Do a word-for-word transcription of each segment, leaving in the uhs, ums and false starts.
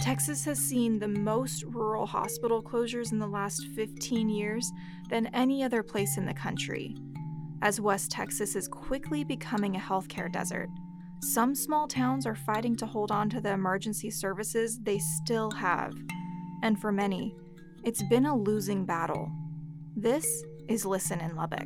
Texas has seen the most rural hospital closures in the last fifteen years than any other place in the country. As West Texas is quickly becoming a healthcare desert, some small towns are fighting to hold on to the emergency services they still have. And for many, it's been a losing battle. This is Listen in Lubbock.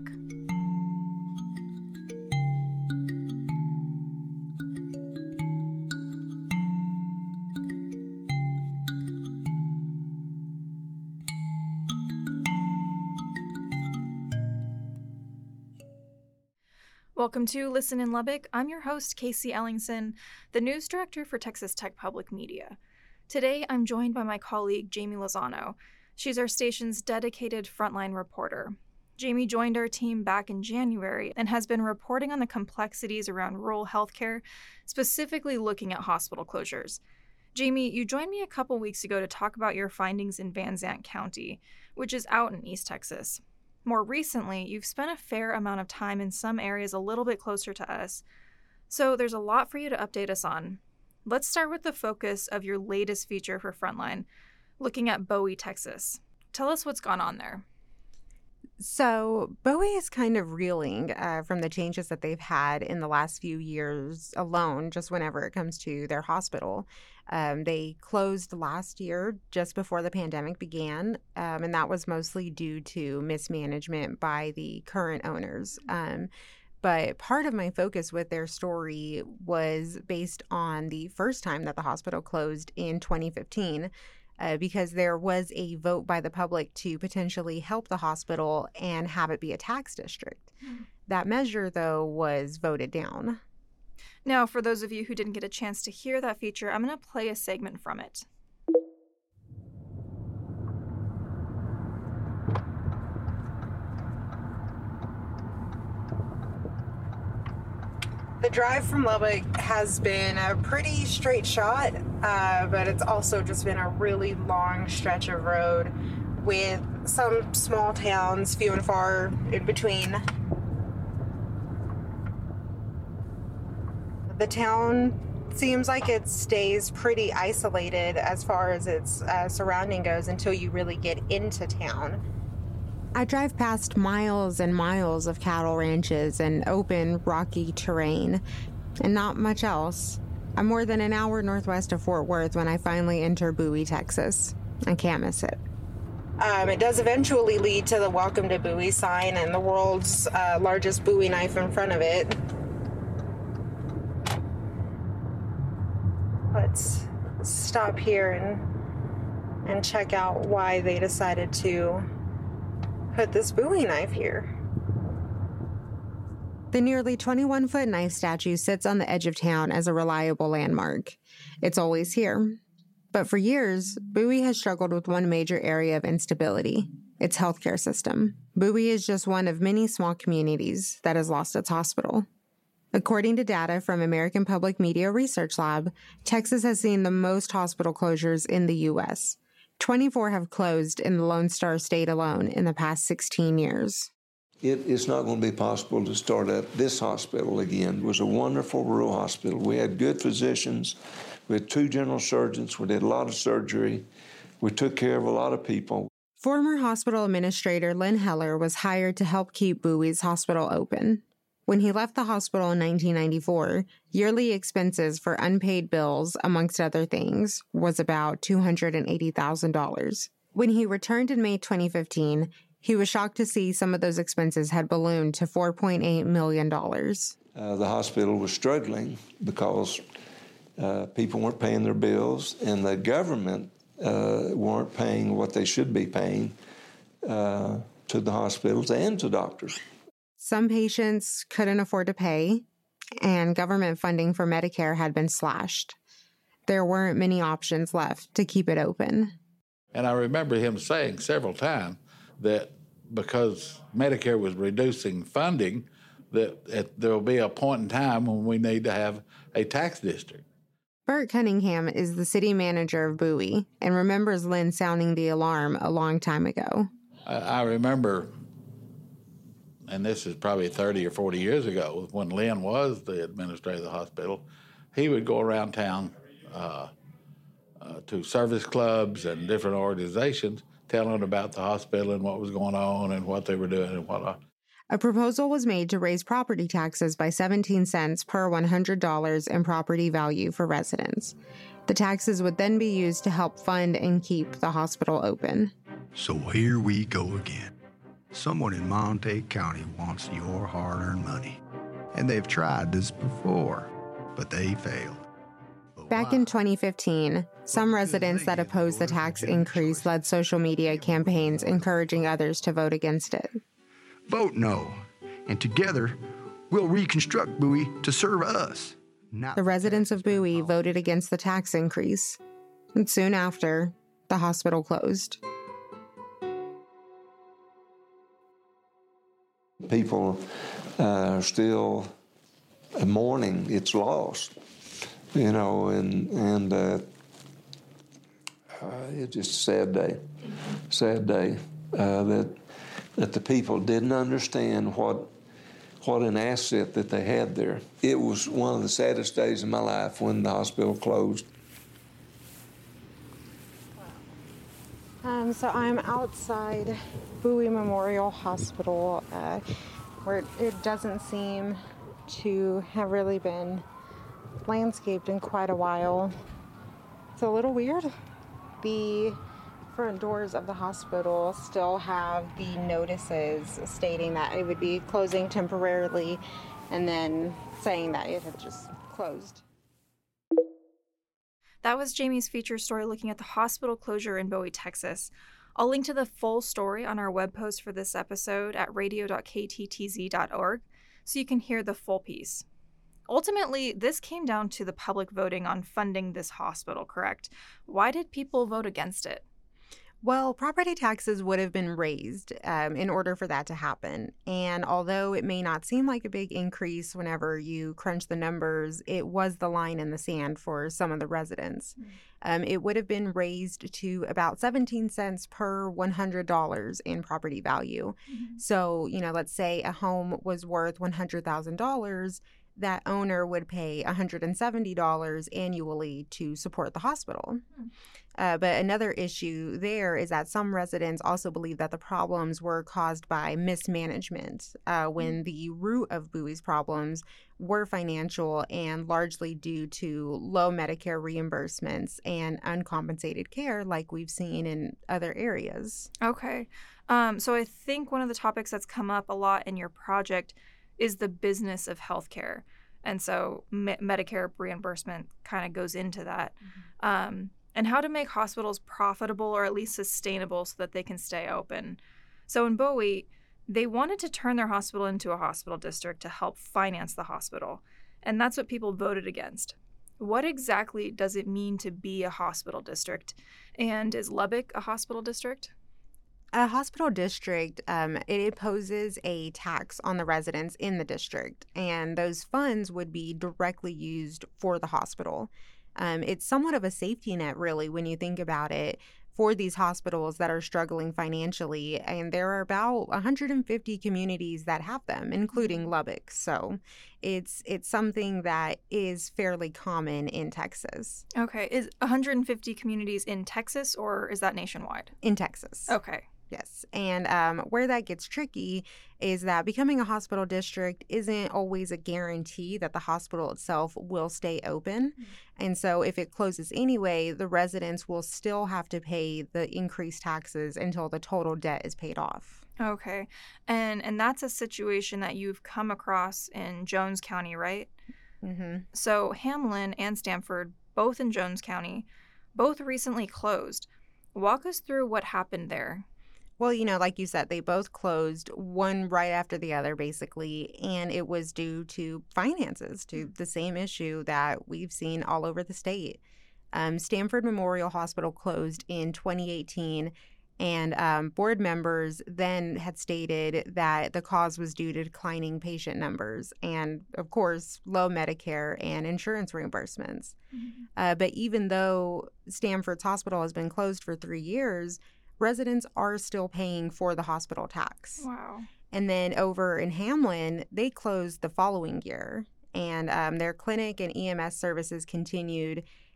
Welcome to Listen in Lubbock. I'm your host, Casey Ellingson, the news director for Texas Tech Public Media. Today, I'm joined by my colleague, Jamie Lozano. She's our station's dedicated frontline reporter. Jamie joined our team back in January and has been reporting on the complexities around rural healthcare, specifically looking at hospital closures. Jamie, you joined me a couple weeks ago to talk about your findings in Van Zandt County, which is out in East Texas. More recently, you've spent a fair amount of time in some areas a little bit closer to us, so there's a lot for you to update us on. Let's start with the focus of your latest feature for Frontline, looking at Bowie, Texas. Tell us what's gone on there. So Bowie is kind of reeling uh, from the changes that they've had in the last few years alone, just whenever it comes to their hospital. Um, they closed last year just before the pandemic began, um, and that was mostly due to mismanagement by the current owners. Um, but part of my focus with their story was based on the first time that the hospital closed in twenty fifteen. Uh, because there was a vote by the public to potentially help the hospital and have it be a tax district. Mm. That measure, though, was voted down. Now, for those of you who didn't get a chance to hear that feature, I'm going to play a segment from it. The drive from Lubbock has been a pretty straight shot, uh, but it's also just been a really long stretch of road with some small towns, few and far in between. The town seems like it stays pretty isolated as far as its uh, surrounding goes until you really get into town. I drive past miles and miles of cattle ranches and open, rocky terrain, and not much else. I'm more than an hour northwest of Fort Worth when I finally enter Bowie, Texas. I can't miss it. Um, it does eventually lead to the Welcome to Bowie sign and the world's uh, largest Bowie knife in front of it. Let's stop here and, and check out why they decided to put this Bowie knife here. The nearly twenty-one foot knife statue sits on the edge of town as a reliable landmark. It's always here. But for years, Bowie has struggled with one major area of instability, its healthcare system. Bowie is just one of many small communities that has lost its hospital. According to data from American Public Media Research Lab, Texas has seen the most hospital closures in the U S twenty-four have closed in the Lone Star State alone in the past sixteen years. It is not going to be possible to start up this hospital again. It was a wonderful rural hospital. We had good physicians. We had two general surgeons. We did a lot of surgery. We took care of a lot of people. Former hospital administrator Lynn Heller was hired to help keep Bowie's hospital open. When he left the hospital in nineteen ninety-four, yearly expenses for unpaid bills, amongst other things, was about two hundred eighty thousand dollars. When he returned in May twenty fifteen, he was shocked to see some of those expenses had ballooned to four point eight million dollars. Uh, the hospital was struggling because uh, people weren't paying their bills, and the government uh, weren't paying what they should be paying uh, to the hospitals and to doctors. Some patients couldn't afford to pay, and government funding for Medicare had been slashed. There weren't many options left to keep it open. And I remember him saying several times that because Medicare was reducing funding, that there will be a point in time when we need to have a tax district. Bert Cunningham is the city manager of Bowie and remembers Lynn sounding the alarm a long time ago. I, I remember, and this is probably thirty or forty years ago, when Lynn was the administrator of the hospital, he would go around town uh, uh, to service clubs and different organizations, telling about the hospital and what was going on and what they were doing and whatnot. A proposal was made to raise property taxes by seventeen cents per one hundred dollars in property value for residents. The taxes would then be used to help fund and keep the hospital open. So here we go again. Someone in Montague County wants your hard-earned money. And they've tried this before, but they failed. But Back why? in twenty fifteen, some Well, residents that they get opposed the voted tax against increase choice. led social media campaigns encouraging others to vote against it. Vote no, and together we'll reconstruct Bowie to serve us. Not The residents of taxes Bowie and voted against the tax increase, and soon after, the hospital closed. People uh, are still mourning its loss, you know, and and uh, uh, it's just a sad day, sad day uh, that that the people didn't understand what what an asset that they had there. It was one of the saddest days of my life when the hospital closed. Um, so I'm outside Bowie Memorial Hospital, uh, where it doesn't seem to have really been landscaped in quite a while. It's a little weird. The front doors of the hospital still have the notices stating that it would be closing temporarily and then saying that it had just closed. That was Jamie's feature story looking at the hospital closure in Bowie, Texas. I'll link to the full story on our web post for this episode at radio dot k t t z dot org so you can hear the full piece. Ultimately, this came down to the public voting on funding this hospital, correct? Why did people vote against it? Well, property taxes would have been raised um, in order for that to happen. And although it may not seem like a big increase whenever you crunch the numbers, it was the line in the sand for some of the residents. Mm-hmm. Um, it would have been raised to about seventeen cents per one hundred dollars in property value. Mm-hmm. So, you know, let's say a home was worth one hundred thousand dollars. That owner would pay one hundred seventy dollars annually to support the hospital. Mm. Uh, but another issue there is that some residents also believe that the problems were caused by mismanagement, uh, when mm. the root of Bowie's problems were financial and largely due to low Medicare reimbursements and uncompensated care like we've seen in other areas. Okay. Um, so I think one of the topics that's come up a lot in your project is the business of healthcare. And so me- Medicare reimbursement kind of goes into that. Mm-hmm. Um, and how to make hospitals profitable or at least sustainable so that they can stay open. So in Bowie, they wanted to turn their hospital into a hospital district to help finance the hospital. And that's what people voted against. What exactly does it mean to be a hospital district? And is Lubbock a hospital district? A hospital district, um, it imposes a tax on the residents in the district, and those funds would be directly used for the hospital. Um, it's somewhat of a safety net, really, when you think about it, for these hospitals that are struggling financially, and there are about one hundred fifty communities that have them, including Lubbock. So it's it's something that is fairly common in Texas. Okay. Is one hundred fifty communities in Texas, or is that nationwide? In Texas. Okay. Yes. And um, where that gets tricky is that becoming a hospital district isn't always a guarantee that the hospital itself will stay open. Mm-hmm. And so if it closes anyway, the residents will still have to pay the increased taxes until the total debt is paid off. Okay. And and that's a situation that you've come across in Jones County, right? Mm-hmm. So Hamlin and Stamford, both in Jones County, both recently closed. Walk us through what happened there. Well, you know, like you said, they both closed, one right after the other, basically, and it was due to finances, to the same issue that we've seen all over the state. Um, Stamford Memorial Hospital closed in twenty eighteen, and um, board members then had stated that the cause was due to declining patient numbers and, of course, low Medicare and insurance reimbursements. Mm-hmm. Uh, but even though Stamford's hospital has been closed for three years, residents are still paying for the hospital tax. Wow. And then over in Hamlin, they closed the following year, and um, their clinic and E M S services continued,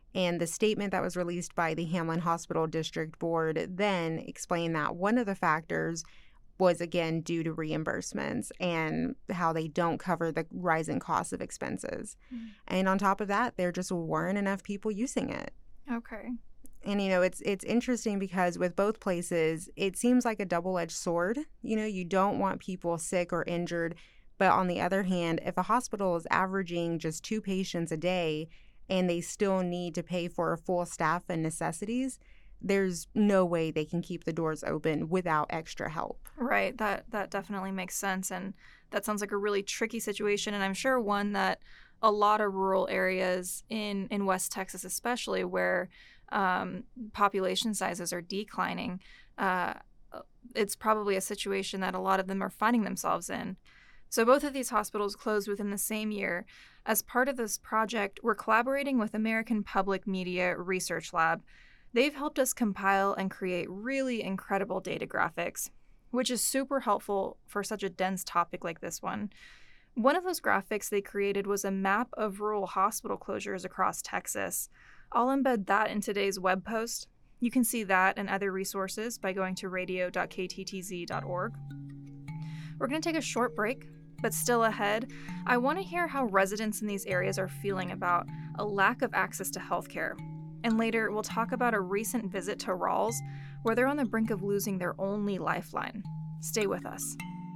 And the statement that was released by the Hamlin Hospital District Board then explained that one of the factors was, again, due to reimbursements and how they don't cover the rising costs of expenses. Mm. And on top of that, there just weren't enough people using it. Okay. And, you know, it's it's interesting because with both places, it seems like a double-edged sword. You know, you don't want people sick or injured. But on the other hand, if a hospital is averaging just two patients a day and they still need to pay for a full staff and necessities, there's no way they can keep the doors open without extra help. Right. That that definitely makes sense. And that sounds like a really tricky situation. And I'm sure one that a lot of rural areas in, in West Texas, especially where um, population sizes are declining, uh, it's probably a situation that a lot of them are finding themselves in. So both of these hospitals closed within the same year. As part of this project, we're collaborating with American Public Media Research Lab. They've helped us compile and create really incredible data graphics, which is super helpful for such a dense topic like this one. One of those graphics they created was a map of rural hospital closures across Texas. I'll embed that in today's web post. You can see that and other resources by going to radio dot k t t z dot org. We're going to take a short break, but still ahead, I want to hear how residents in these areas are feeling about a lack of access to healthcare. And later, we'll talk about a recent visit to Ralls, where they're on the brink of losing their only lifeline. Stay with us.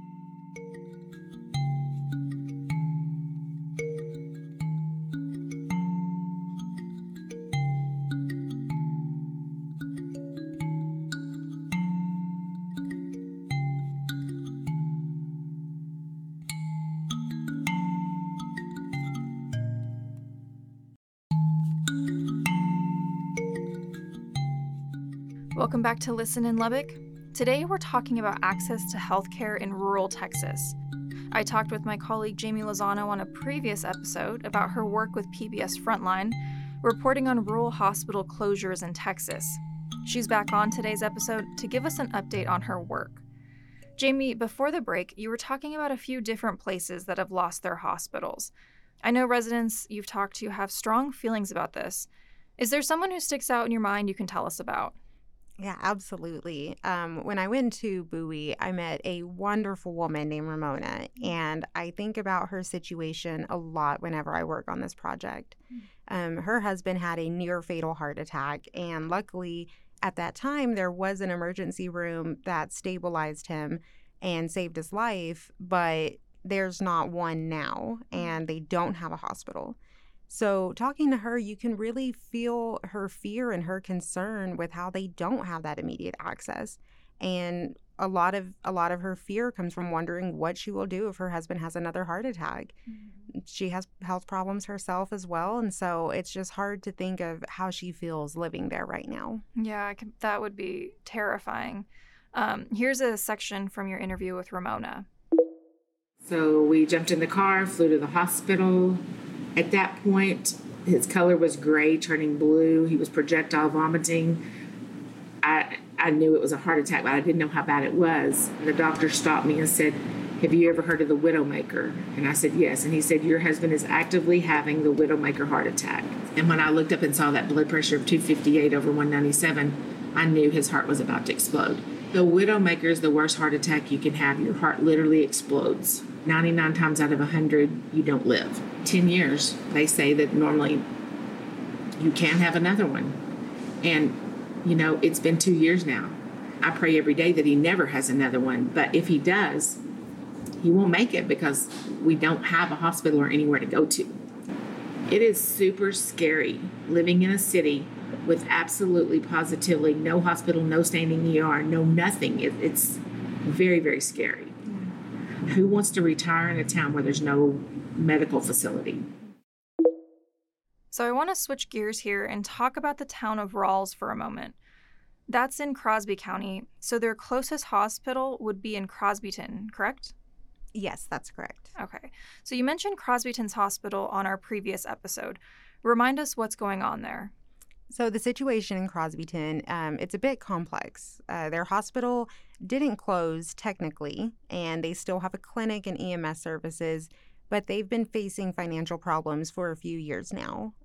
Welcome back to Listen in Lubbock. Today we're talking about access to healthcare in rural Texas. I talked with my colleague Jamie Lozano on a previous episode about her work with P B S Frontline, reporting on rural hospital closures in Texas. She's back on today's episode to give us an update on her work. Jamie, before the break, you were talking about a few different places that have lost their hospitals. I know residents you've talked to have strong feelings about this. Is there someone who sticks out in your mind you can tell us about? Yeah, absolutely. Um, when I went to Bowie, I met a wonderful woman named Ramona, and I think about her situation a lot whenever I work on this project. Um, her husband had a near-fatal heart attack, and luckily, at that time, there was an emergency room that stabilized him and saved his life, but there's not one now, and they don't have a hospital. So talking to her, you can really feel her fear and her concern with how they don't have that immediate access. And a lot of a lot of her fear comes from wondering what she will do if her husband has another heart attack. Mm-hmm. She has health problems herself as well, and so it's just hard to think of how she feels living there right now. Yeah, I can, that would be terrifying. Um, here's a section from your interview with Ramona. So we jumped in the car, flew to the hospital. At that point, his color was gray, turning blue. He was projectile vomiting. I I knew it was a heart attack, but I didn't know how bad it was. The doctor stopped me and said, "Have you ever heard of the Widowmaker?" And I said, "Yes." And he said, "Your husband is actively having the Widowmaker heart attack." And when I looked up and saw that blood pressure of two fifty-eight over one ninety-seven, I knew his heart was about to explode. The Widowmaker is the worst heart attack you can have. Your heart literally explodes. ninety-nine times out of one hundred, you don't live. ten years, they say that normally you can have another one. And, you know, it's been two years now. I pray every day that he never has another one. But if he does, he won't make it because we don't have a hospital or anywhere to go to. It is super scary living in a city with absolutely positively no hospital, no standing E R, no nothing. It, it's very, very scary. Who wants to retire in a town where there's no medical facility? So I want to switch gears here and talk about the town of Ralls for a moment. That's in Crosby County, so their closest hospital would be in Crosbyton, correct? Yes, that's correct. Okay. So you mentioned Crosbyton's hospital on our previous episode. Remind us what's going on there. So the situation in Crosbyton, um, it's a bit complex. Uh, their hospital didn't close technically, and they still have a clinic and E M S services, but they've been facing financial problems for a few years now.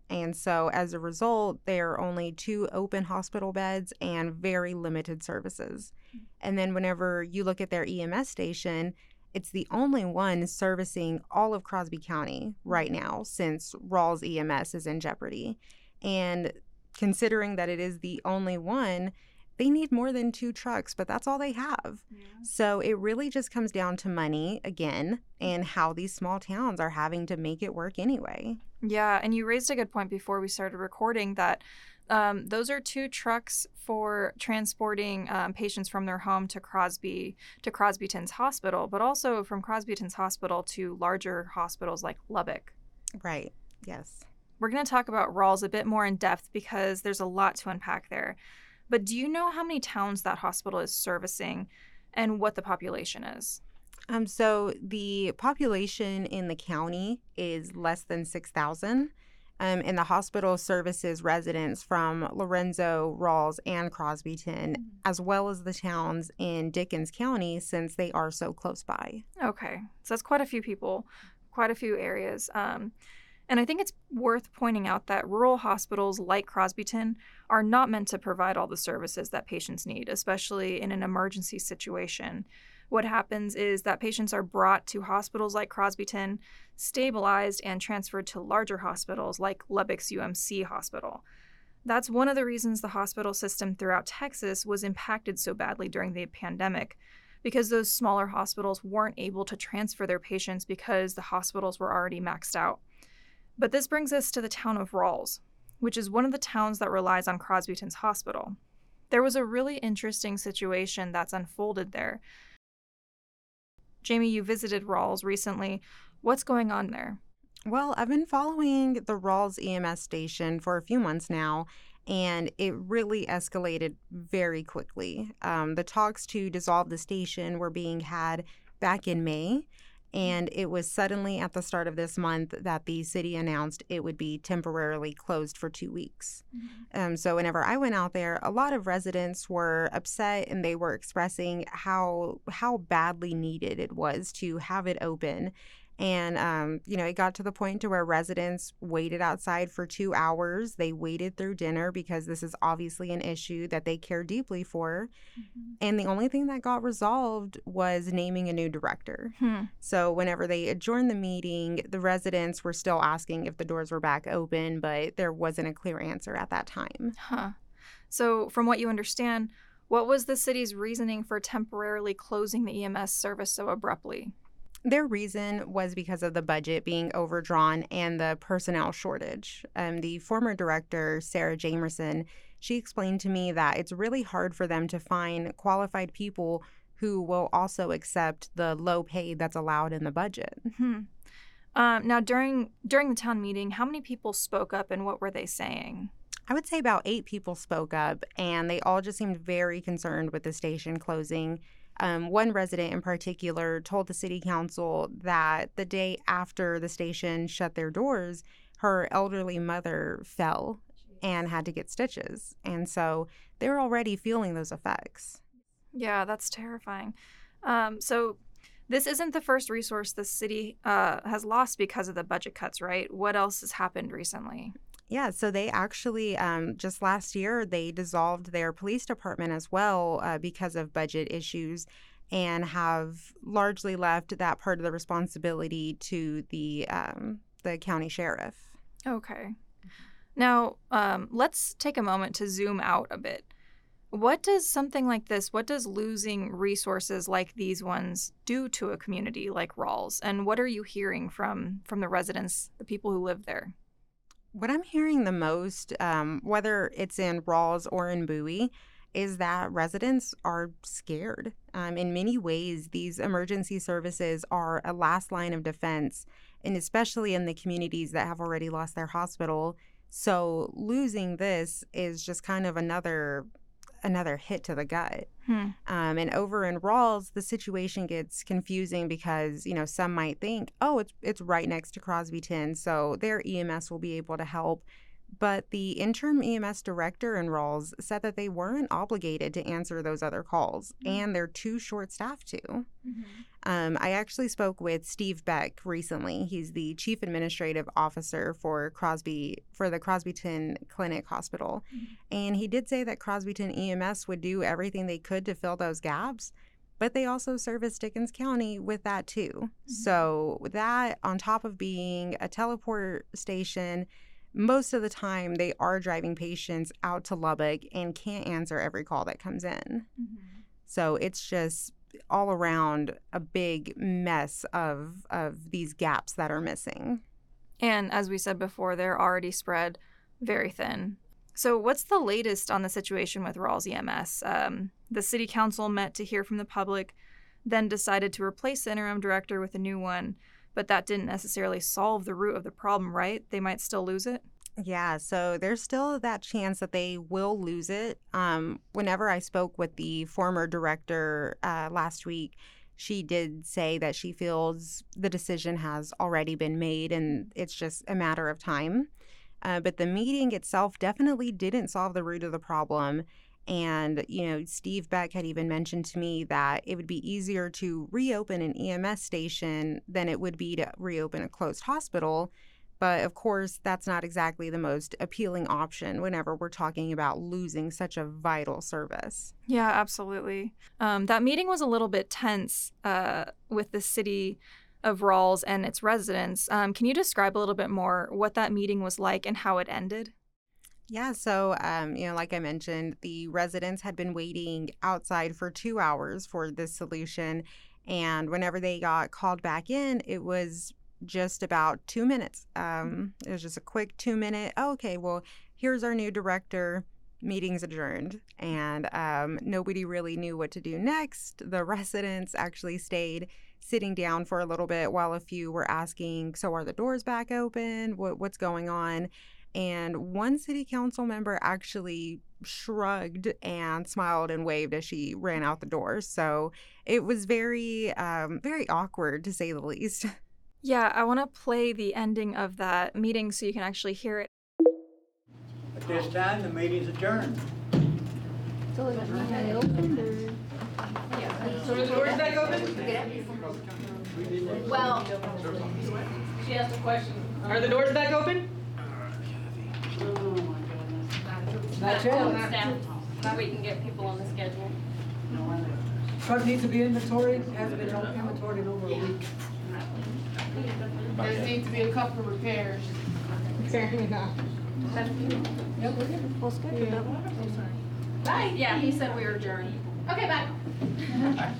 And so as a result, there are only two open hospital beds and very limited services. And then whenever you look at their E M S station, it's the only one servicing all of Crosby County right now, since Rawls E M S is in jeopardy. And considering that it is the only one, they need more than two trucks, but that's all they have. Yeah. So it really just comes down to money again, and how these small towns are having to make it work anyway. Yeah, and you raised a good point before we started recording that um, those are two trucks for transporting um, patients from their home to Crosby to Crosbyton's Hospital, but also from Crosbyton's Hospital to larger hospitals like Lubbock. Right. Yes. We're going to talk about Rawls a bit more in depth because there's a lot to unpack there. But do you know how many towns that hospital is servicing and what the population is? Um, so the population in the county is less than six thousand. Um, and the hospital services residents from Lorenzo, Rawls, and Crosbyton, mm-hmm. as well as the towns in Dickens County, since they are so close by. Okay. So that's quite a few people, quite a few areas. Um, And I think it's worth pointing out that rural hospitals like Crosbyton are not meant to provide all the services that patients need, especially in an emergency situation. What happens is that patients are brought to hospitals like Crosbyton, stabilized, and transferred to larger hospitals like Lubbock's U M C Hospital. That's one of the reasons the hospital system throughout Texas was impacted so badly during the pandemic, because those smaller hospitals weren't able to transfer their patients because the hospitals were already maxed out. But this brings us to the town of Rawls, which is one of the towns that relies on Crosbyton's Hospital. There was a really interesting situation that's unfolded there. Jamie, you visited Rawls recently. What's going on there? Well, I've been following the Rawls E M S station for a few months now, and it really escalated very quickly. Um, the talks to dissolve the station were being had back in May, and it was suddenly at the start of this month that the city announced it would be temporarily closed for two weeks. Mm-hmm. Um, so whenever I went out there, a lot of residents were upset, and they were expressing how how badly needed it was to have it open. And, um, you know, it got to the point to where residents waited outside for two hours. They waited through dinner because this is obviously an issue that they care deeply for. Mm-hmm. And the only thing that got resolved was naming a new director. Hmm. So whenever they adjourned the meeting, the residents were still asking if the doors were back open, but there wasn't a clear answer at that time. Huh. So from what you understand, what was the city's reasoning for temporarily closing the E M S service so abruptly? Their reason was because of the budget being overdrawn and the personnel shortage. Um, the former director, Sarah Jamerson, she explained to me that it's really hard for them to find qualified people who will also accept the low pay that's allowed in the budget. Mm-hmm. Um, now, during during the town meeting, how many people spoke up, and what were they saying? I would say about eight people spoke up, and they all just seemed very concerned with the station closing. Um, one resident in particular told the city council that the day after the station shut their doors, her elderly mother fell and had to get stitches. And so they're already feeling those effects. Yeah, that's terrifying. Um, so this isn't the first resource the city uh, has lost because of the budget cuts, right? What else has happened recently? Yeah, so they actually, um, just last year, they dissolved their police department as well uh, because of budget issues, and have largely left that part of the responsibility to the um, the county sheriff. Okay. Now, um, let's take a moment to zoom out a bit. What does something like this, what does losing resources like these ones do to a community like Rawls? And what are you hearing from, from the residents, the people who live there? What I'm hearing the most, um, whether it's in Rawls or in Bowie, is that residents are scared. Um, in many ways, these emergency services are a last line of defense, and especially in the communities that have already lost their hospital. So losing this is just kind of another another hit to the gut. Hmm. Um, and over in Rawls, the situation gets confusing because, you know, some might think, oh, it's it's right next to Crosbyton, so their E M S will be able to help. But the interim E M S director in Rawls said that they weren't obligated to answer those other calls, mm-hmm. and they're too short-staffed to. Mm-hmm. Um, I actually spoke with Steve Beck recently. He's the chief administrative officer for Crosby for the Crosbyton Clinic Hospital, mm-hmm. and he did say that Crosbyton E M S would do everything they could to fill those gaps. But they also service Dickens County with that too. Mm-hmm. So with that, on top of being a teleport station, most of the time they are driving patients out to Lubbock and can't answer every call that comes in. Mm-hmm. So it's just all around a big mess of of these gaps that are missing. And as we said before, they're already spread very thin. So what's the latest on the situation with Rawls E M S? Um, the city council met to hear from the public, then decided to replace the interim director with a new one, but that didn't necessarily solve the root of the problem, right? They might still lose it? Yeah, so there's still that chance that they will lose it. Um, whenever I spoke with the former director uh, last week, she did say that she feels the decision has already been made and it's just a matter of time. Uh, but the meeting itself definitely didn't solve the root of the problem. And, you know, Steve Beck had even mentioned to me that it would be easier to reopen an E M S station than it would be to reopen a closed hospital. But, of course, that's not exactly the most appealing option whenever we're talking about losing such a vital service. Yeah, absolutely. Um, that meeting was a little bit tense uh, with the city of Rawls and its residents. Um, can you describe a little bit more what that meeting was like and how it ended? Yeah, so, um, you know, like I mentioned, the residents had been waiting outside for two hours for this solution. And whenever they got called back in, it was just about two minutes. Um, it was just a quick two minute, oh, okay, well, here's our new director. Meeting's adjourned. And um, nobody really knew what to do next. The residents actually stayed sitting down for a little bit while a few were asking, so are the doors back open? What, what's going on? And one city council member actually shrugged and smiled and waved as she ran out the door. So it was very, um, very awkward, to say the least. Yeah, I want to play the ending of that meeting so you can actually hear it. At this time, the meeting's adjourned. So is it not open or? Yeah. So the doors back open? Well, she asked a question. Are the doors back open? Not yet. Staff, now we can get people on the schedule. Truck needs to be inventoried, hasn't been inventoried in over a week. There needs to be a couple of repairs. Apparently not. Yep, we're good. Full schedule. Yeah. Oh, sorry. Bye. Yeah, he said we were adjourned. Okay, bye.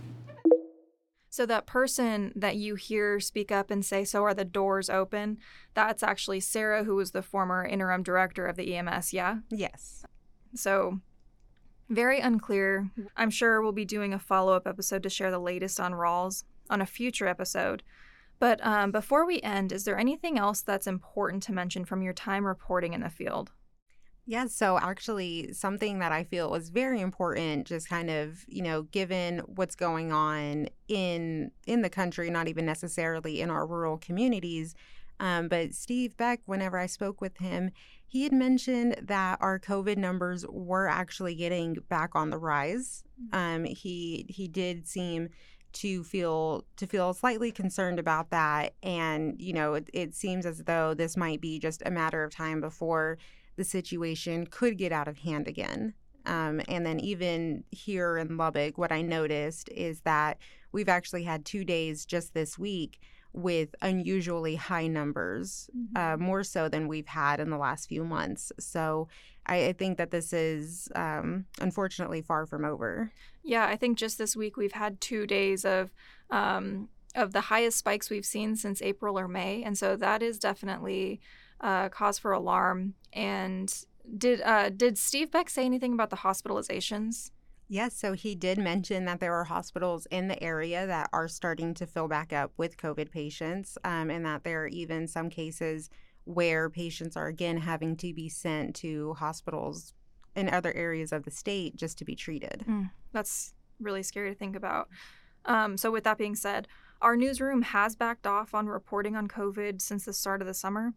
So that person that you hear speak up and say, so are the doors open? That's actually Sarah, who was the former interim director of the E M S, yeah? Yes. So very unclear. I'm sure we'll be doing a follow-up episode to share the latest on Rawls on a future episode. But um, before we end, is there anything else that's important to mention from your time reporting in the field? Yeah, so actually something that I feel was very important, just kind of, you know, given what's going on in in the country, not even necessarily in our rural communities. Um, but Steve Beck, whenever I spoke with him, he had mentioned that our COVID numbers were actually getting back on the rise. Um, he he did seem to feel to feel slightly concerned about that. And, you know, it, it seems as though this might be just a matter of time before the situation could get out of hand again. Um, and then even here in Lubbock, what I noticed is that we've actually had two days just this week with unusually high numbers, mm-hmm. uh, more so than we've had in the last few months. So I, I think that this is um, unfortunately far from over. Yeah, I think just this week we've had two days of um, of the highest spikes we've seen since April or May. And so that is definitely uh, cause for alarm. And did uh, did Steve Beck say anything about the hospitalizations? Yes, so he did mention that there are hospitals in the area that are starting to fill back up with COVID patients, um, and that there are even some cases where patients are again having to be sent to hospitals in other areas of the state just to be treated. Mm, that's really scary to think about. Um, so with that being said, our newsroom has backed off on reporting on COVID since the start of the summer.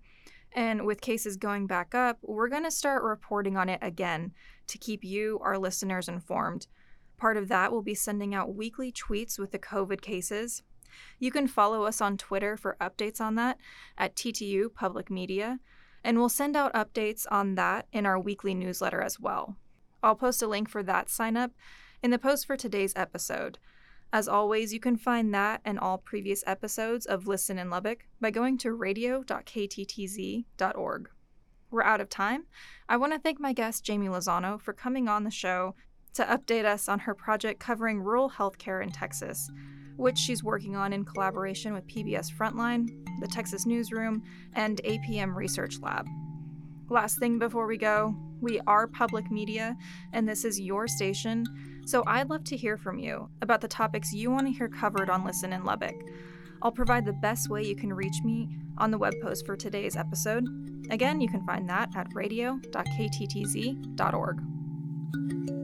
And with cases going back up, we're going to start reporting on it again to keep you, our listeners, informed. Part of that will be sending out weekly tweets with the COVID cases. You can follow us on Twitter for updates on that at T T U Public Media, and we'll send out updates on that in our weekly newsletter as well. I'll post a link for that sign up in the post for today's episode. As always, you can find that and all previous episodes of Listen in Lubbock by going to radio dot k t t z dot org. We're out of time. I want to thank my guest, Jamie Lozano, for coming on the show to update us on her project covering rural healthcare in Texas, which she's working on in collaboration with P B S Frontline, the Texas Newsroom, and A P M Research Lab. Last thing before we go, we are public media, and this is your station, so I'd love to hear from you about the topics you want to hear covered on Listen in Lubbock. I'll provide the best way you can reach me on the web post for today's episode. Again, you can find that at radio dot k t t z dot org.